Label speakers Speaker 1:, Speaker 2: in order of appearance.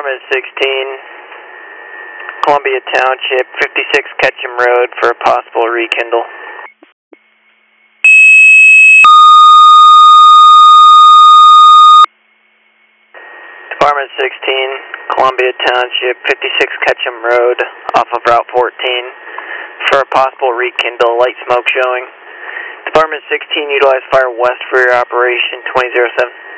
Speaker 1: Department 16, Columbia Township, 56 Ketchum Road for a possible rekindle. Department 16, Columbia Township, 56 Ketchum Road off of Route 14 for a possible rekindle, light smoke showing. Department 16, utilize fire west for your operation 2007.